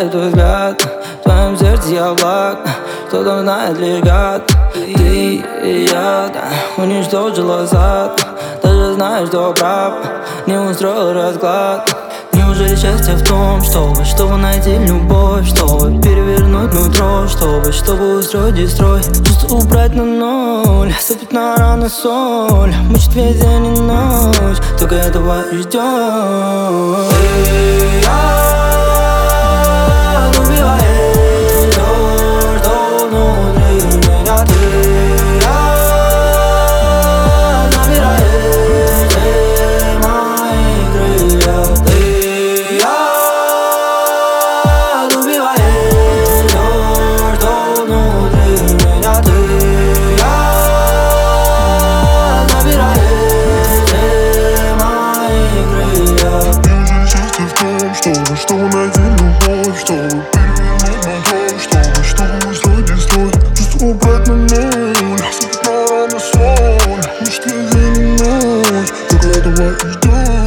пугает твой взгляд. В твоем сердце я влаг, кто-то знает лишь гад. Ты и я, да, уничтожила сад. Даже знаешь, что прав, не устроил расклад. Неужели счастье в том, чтобы найти любовь, чтобы перевернуть нутро, чтобы устроить дестрой, чувство убрать на ноль, сыпать на раны соль, мучить весь день и ночь, только этого и ждёт. Ты и я убиваешь то, что внутри меня. Ты и я забираешь все мои крылья. Чтобы найти любовь, чтобы перевернуть мотор, чтобы устроить дестрой, чувство убрать на ноль, сыпать на раны соль, мучить весь день и ночь, только этого и ждёт.